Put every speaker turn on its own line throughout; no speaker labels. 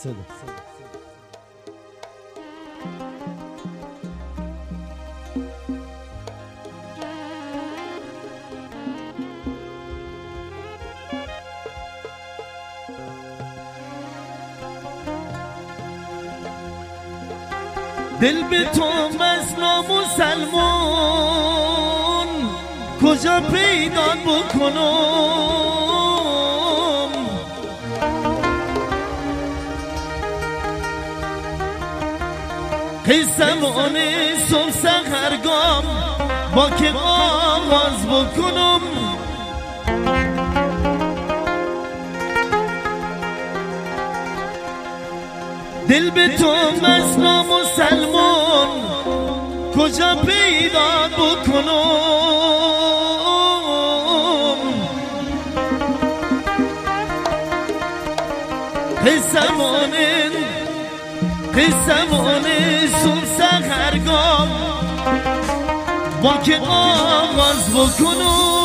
دل به تو مظلوم و سلمون کجا پیدا بکنم؟ قسمان صبح سحرگام با که آغاز بکنم. دل به تو مظلوم و سلمان کجا پیدا بکنم؟ قسمان صبح سحرگام با که آغاز بکنم.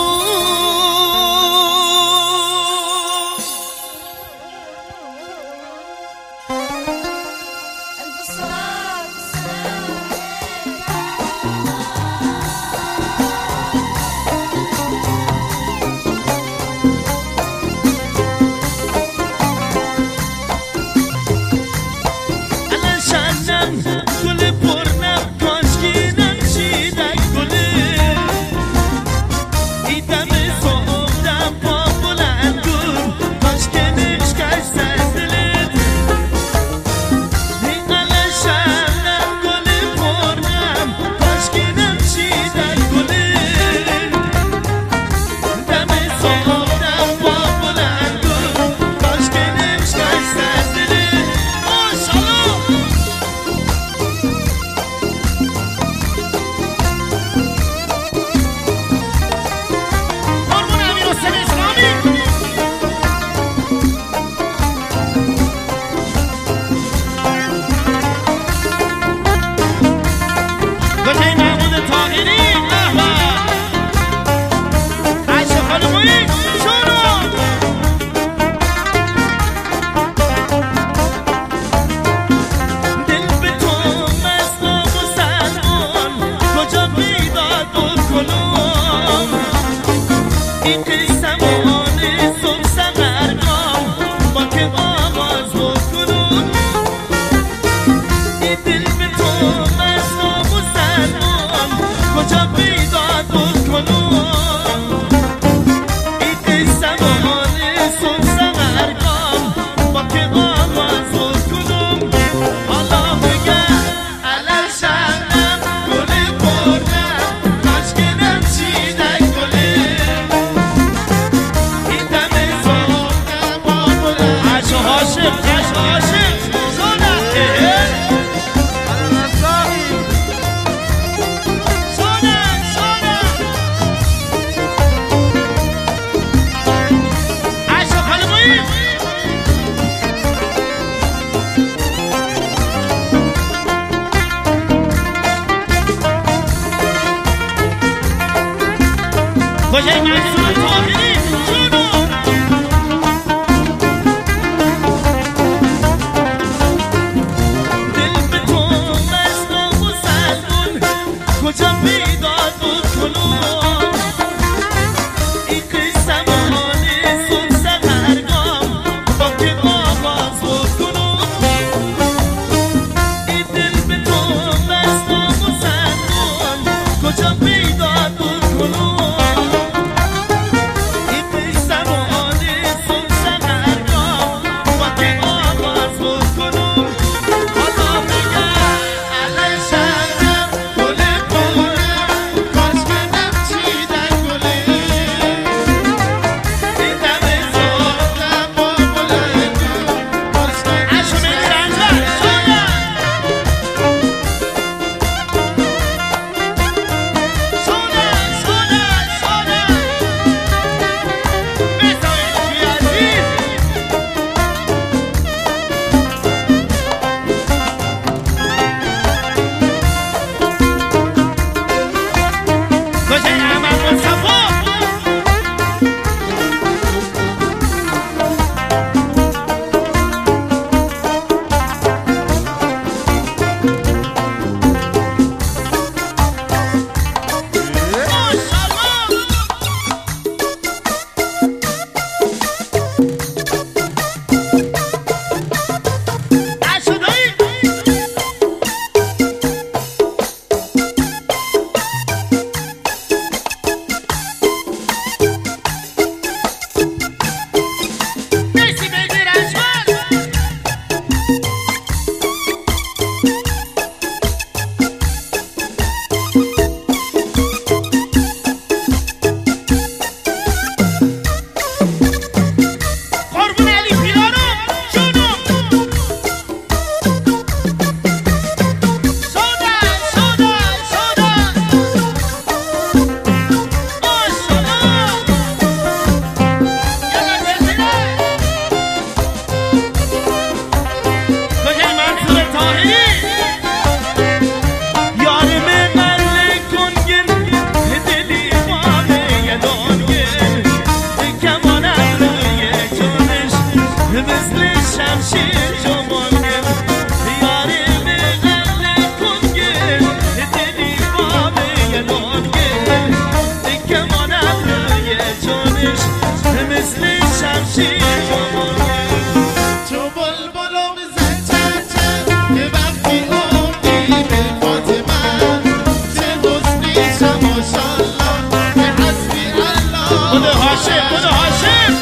بودو هاشم بودو هاشم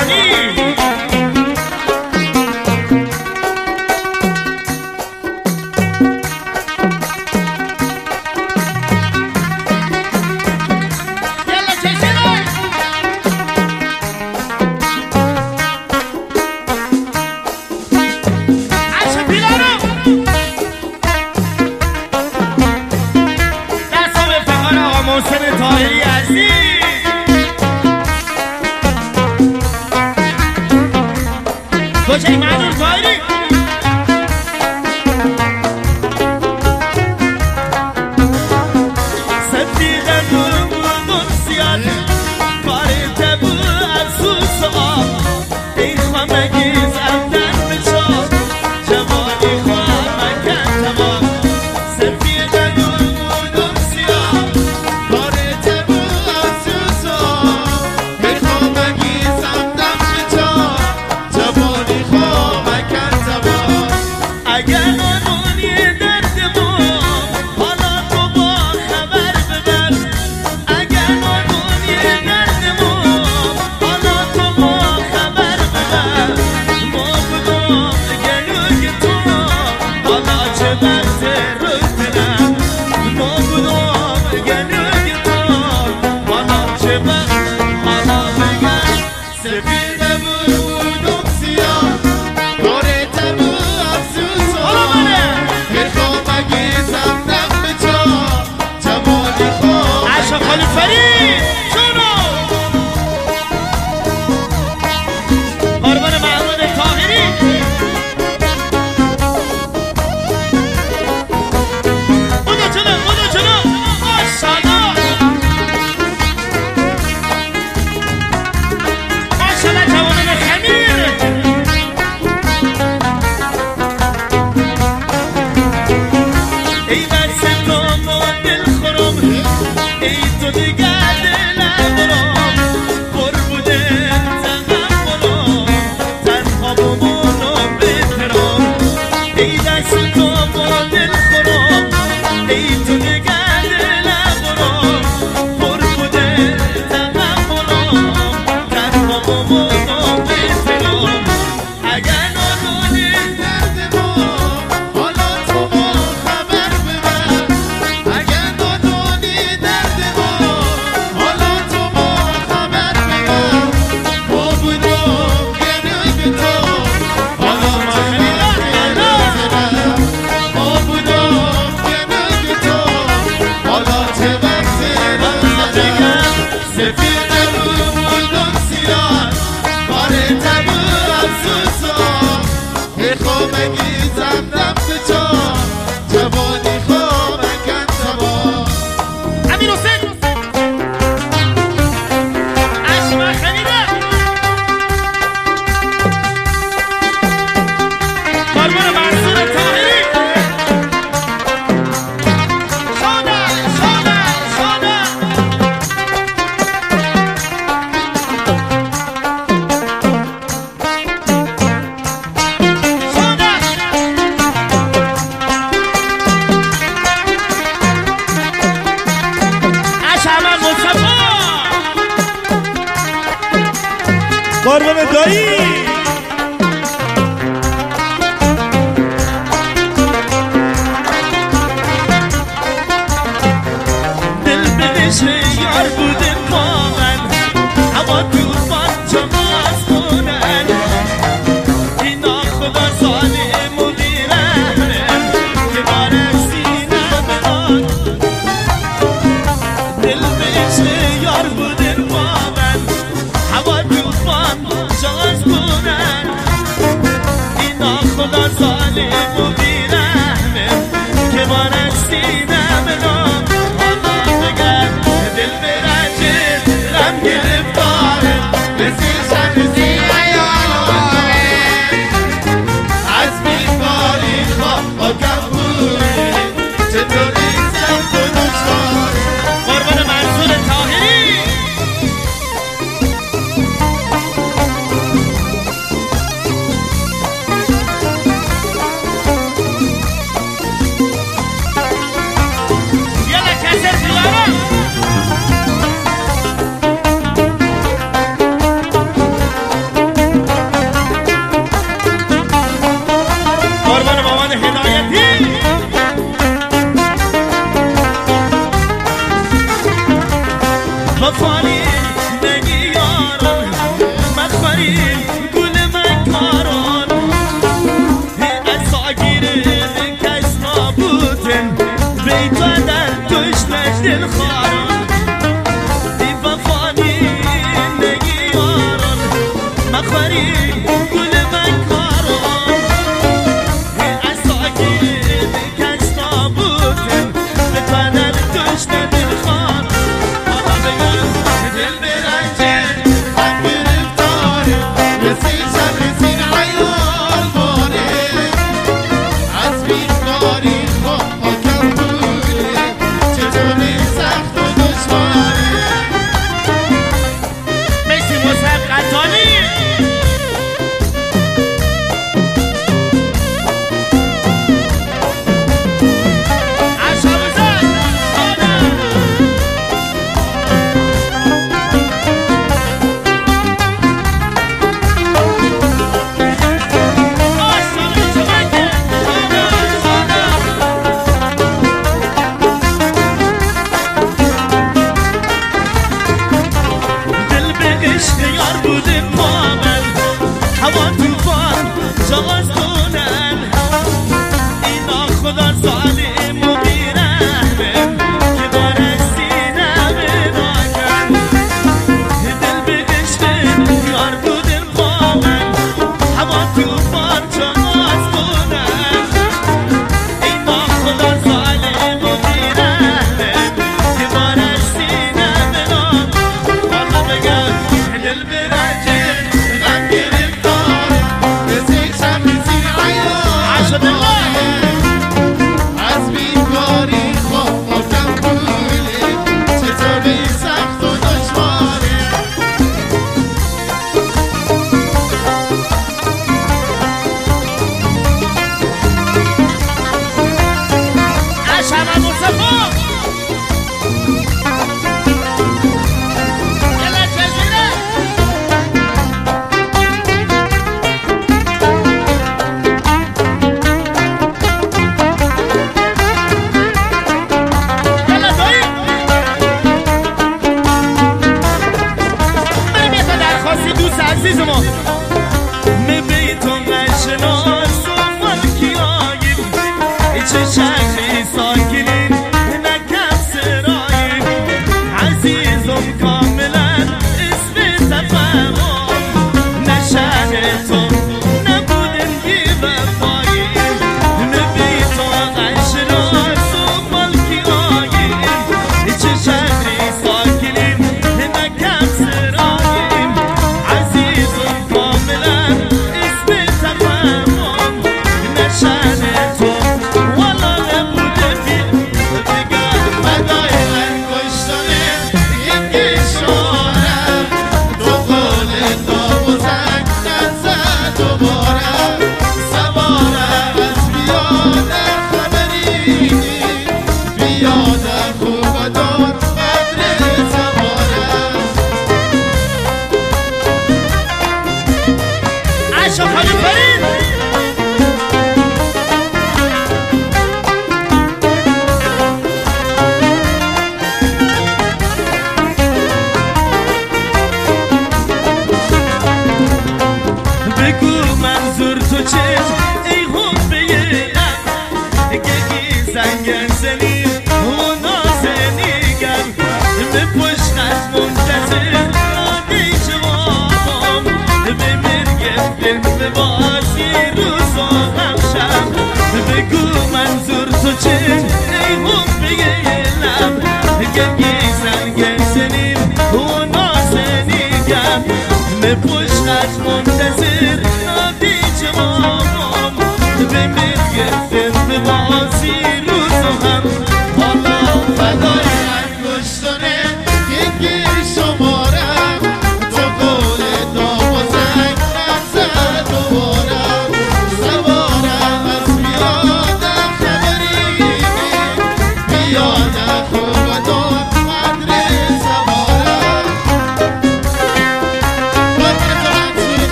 تهرانی. محسن طاهری عزیز کجای معدور طاهری صدیقه دورمون زیاد کارت بود افسوس آب ای خامگی زمدن بچار جوانی خامکن تمام صدیقه دورمون زیاد کارت بود افسوس آب ای خامگی زمدن بچار جوانی خامکن تمام اگر آنونی درد ما حالا تو با خبر ببر اگر آنونی درد ما حالا تو با خبر ببر ما بودم گلوی تو حالا چه وقت رو دلم ما بودم گلوی تو حالا چه وقت حالا بگم سفیده بودم سیاه کارت بود افسوس عشق خالی فرید جونو قربان محمود طاهری بودو جلو ماشالله ماشالله جوانان خمیر ای بس تو دل خورم ای تو دیگر دلم برام پر بوده تحملم تنها بمونم بهترم ای دست تو با دل خورم ای تو دیگر دلم برام پر بوده تحملم تنها بمونم بهترم اگر نادونی درد ما حالا تو با خبر ببر اگر نادونی درد ما حالا تو با خبر ببر ما بودم گلوی تو حالا چه ما بودم گلوی تو حالا چه وقت بگم سفیده بودم سیاه کارت بود افسوسم ای خامگی زمدم به جا جوانی خامکن تمام امیر حسین عشق خمیده قربان منصور طاهری شاده قربان دایی دل بدش یار بوده با من اما توفان چماز کنن اینا خدا ظالم و بیرحمه که باره سینه بدان دل بدش یار بوده با من هوا توفان جاز کنن اینا خدا ظالم و بیرحمه که باره سینه بدان حالا بگم دل برن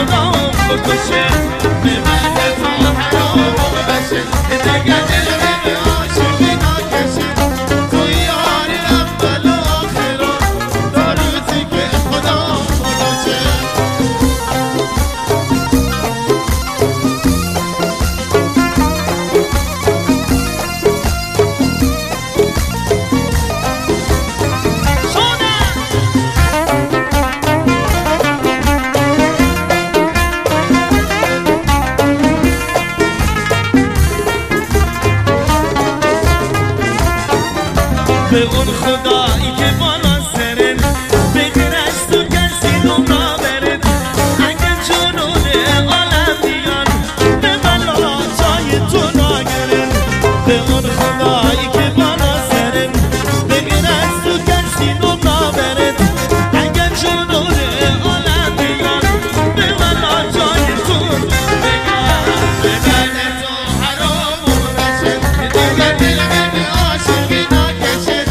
خدا بکشه به من تو حرام بشه دیگه دل به عاشقی نکشه تو یار اول و آخرا تا روزی که خدا خداشه به اون خدایی که بالا سرن بغیر از تو کسی گمراه برن اگر جنون عالم بیان به بلا جای تو ناگرن به اون خدایی که بالا سرن بغیر از تو کسی گمراه برن اگر جنون عالم بیان به بلا جای تو بگن به من تو حرام بشه دیگه دل به عاشقی نکشه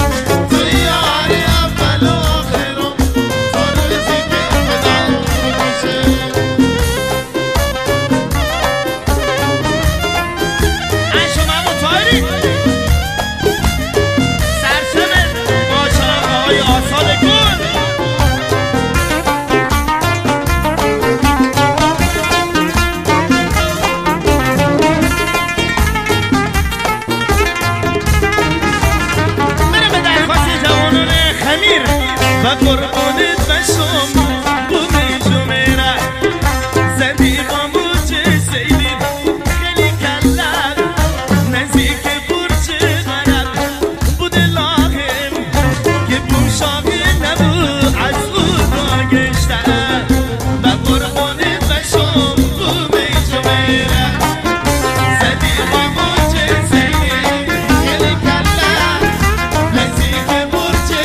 و قربانت بشم بومی جمعه زدی با موج سیلی خیلی کلم نزدیک برج غرب بود لاغم که بوشاقی نبود از او گشتن و قربانت بشم بومی جمعه زدی با موج سیلی خیلی کلم نزدیک برج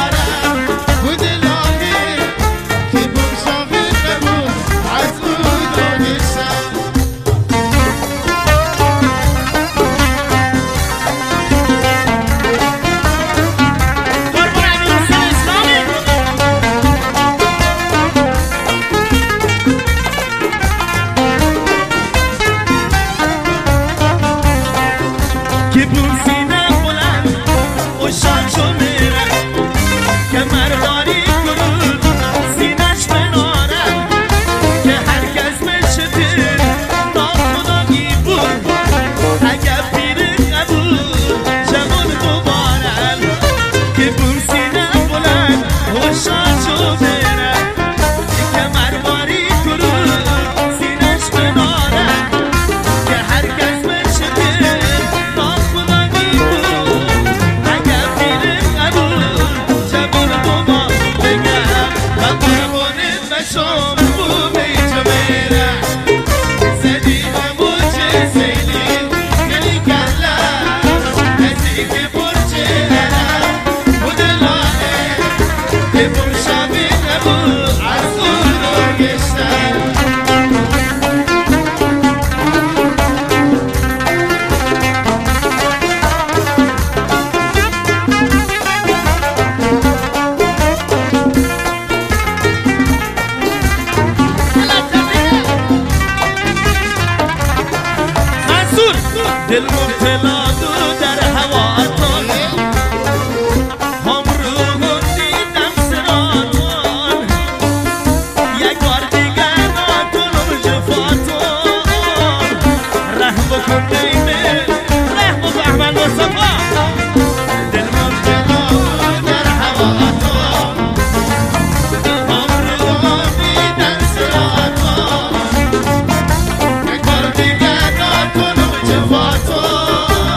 که بوسینه بلند و شاچو میره کمرواری کرد سینش بنارم که هرگز مشتر ناخدایی بود اگر پیر قبول جوان دوبارم که بوسینه بلند و شاچو میره کمرواری کرد سینش بنارم که هرگز دل مبتلا تو در هواتان هم رو دیدم سراتان یک بار دیگر نکنم جفاتان رحم بکن دیمه رحم بکن احمد مصطفی دل مبتلا تو در هواتان هم رو دیدم سراتان یک بار دیگر نکنم جفاتان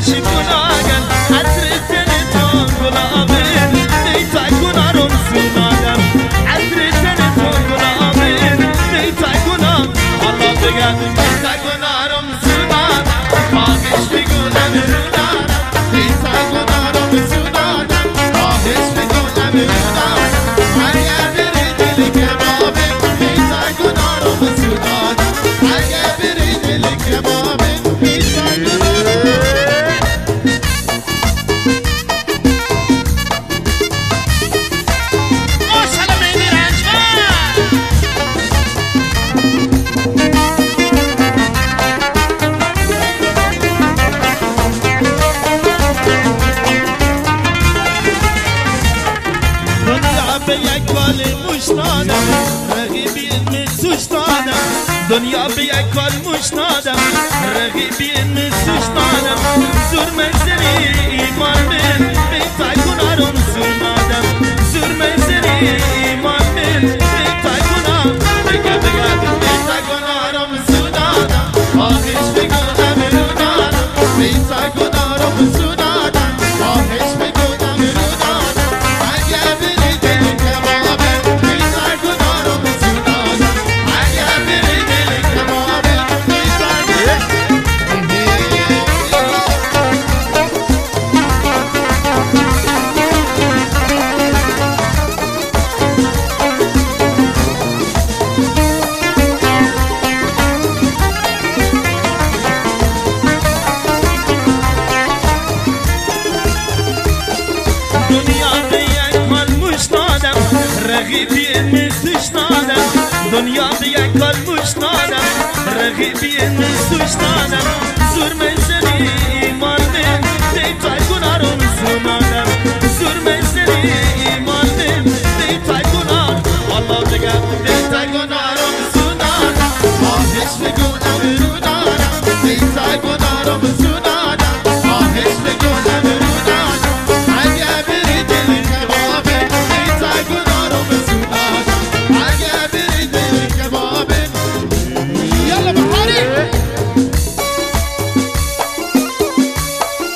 چی گناهگن عطر دل تو گلابن بیتا گنارم سونادم عطر دل تو گلابن بیتا گناه الله بگم بیتا گنارم سونادم خواهش بگونم رونادم بیتا گنارم سونادم خواهش بگونم رونادم اگر بری دل کبابه بیتا گنارم سونادم اگر بری دل کبابه بیتا به یک کال مشنادم رقیبی علم سوش دادم دنیا به یک کال مشنادم رقیبی علم سوش دادم زور مزنی ایمان من بیتا گنارم سونادم زور مزنی ایمان من بیتا گنار بگه بیتا گنارم سونادم خواهش بگونم رونادم بیتا گنارم سونادم خواهش بگونم رونادم اگر بری دل کبابه بیتا گنارم سونادم اگر بری دل کبابه بیتا دنیا به یک کال مشنادم رقیبی علم سوش دادم دنیا به یک کال مشنادم رقیبی علم سوش دادم زور مزنی ایمان من بیتا گنارم سونادم زور مزنی ایمان من بیتا گنار الله بگم بیتا گنارم سونادم خواهش بگونم رونادم بیتا گنارم سونادم خواهش بگونم رونادم اگر بری دل کبابه بیتا گنارم سونادم اگر بری دل کبابه یالا بخاری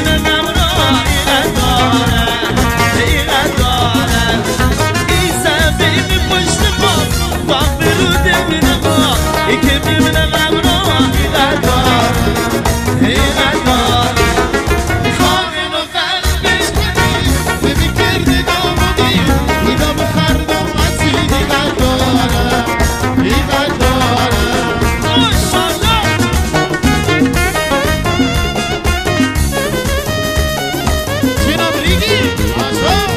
ببینه غم را اینقدر دارم اینقدر دارم این زنبه می پشت با برو دل میره با ای که ببینه غم را اینقدر دارم اینقدر دارم میخوام اینو قلبش کنی ببین کرده دامونی اینا به خردم اصیل اینقدر دارم اینقدر دارم ماشالله جناب ریگی آشا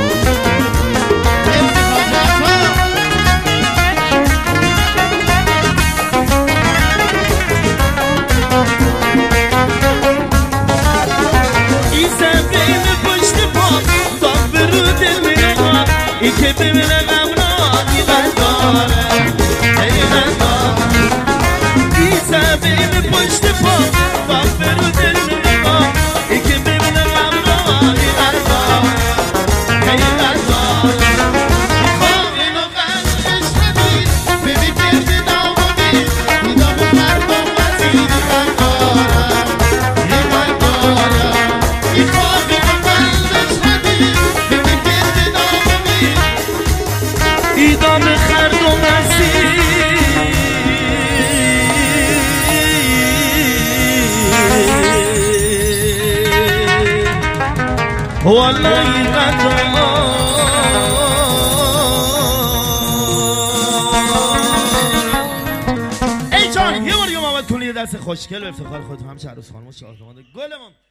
ای که ببینه غم را اینقدر دارم اینقدر دارم این زمین پشت پا برو دل نگاه ای که ببینه غم را اینقدر دارم اینقدر دارم میخوام اینو قلبش کنی ببین گرد دامونی اینا به مردم وزیر اینقدر دارم اینقدر دارم میخوام اینو قلبش کنی ببین گرد دامونی ایدام خرد و مسیح والله اینقدر ای جان یه بار یه محمد کنی دست خوشگل و افتخار خود همچه عروس خانم و شاهزاده گلمون